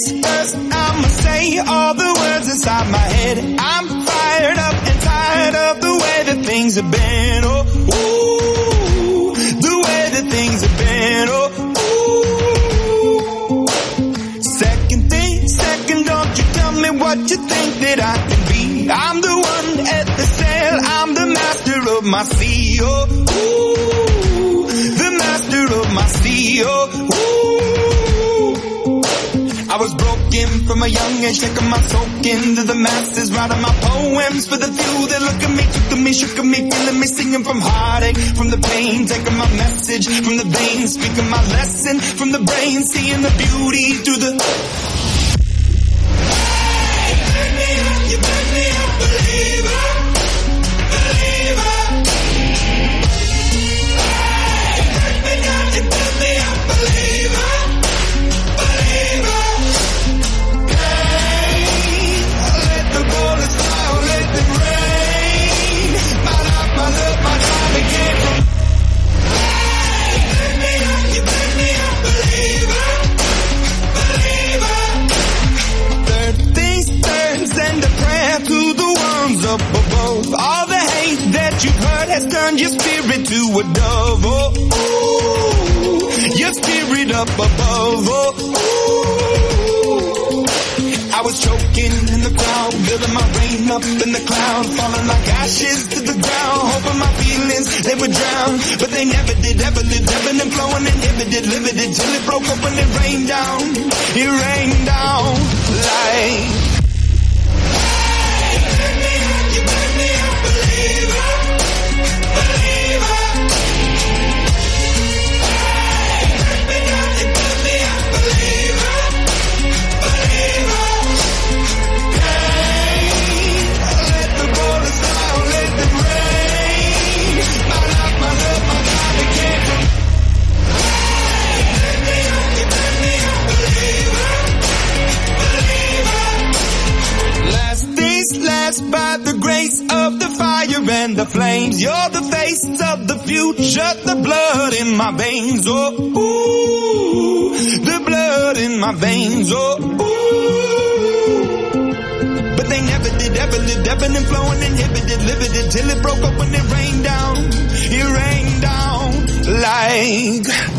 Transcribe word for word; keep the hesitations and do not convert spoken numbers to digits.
things first, I'ma say all the words inside my head. I'm fired up and tired of the way that things have been. Oh, ooh, the way that things have been. Oh, ooh. Second thing, second, don't you tell me what you think that I can be. I'm the one at the sail, I'm the master of my sea. Oh, ooh, the master of my sea. Oh, ooh. I was broken from a young age, taking my soak into the masses, writing my poems for the few that look at me, took at me, shook at me, feeling me, singing from heartache, from the pain, taking my message from the veins, speaking my lesson from the brain, seeing the beauty through the... Hey, turn me up, you turn me up, believer, believer. Hey, turn me down, you turn me up, believer, believer. Up above, all the hate that you've heard has turned your spirit to a dove. Oh, ooh, your spirit up above. Oh, ooh. I was choking in the crowd, building my rain up in the cloud, falling like ashes to the ground, hoping my feelings they would drown, but they never did. Ever lived, ebbing and flowing, inhibited, limited, till it broke up and it rained down. It rained down like. By the grace of the fire and the flames, you're the face of the future, the blood in my veins. Oh, ooh, the blood in my veins. Oh, ooh. But they never did, ever lived, ebbing and flowing, inhibited, limited, till it broke up when it rained down. It rained down like.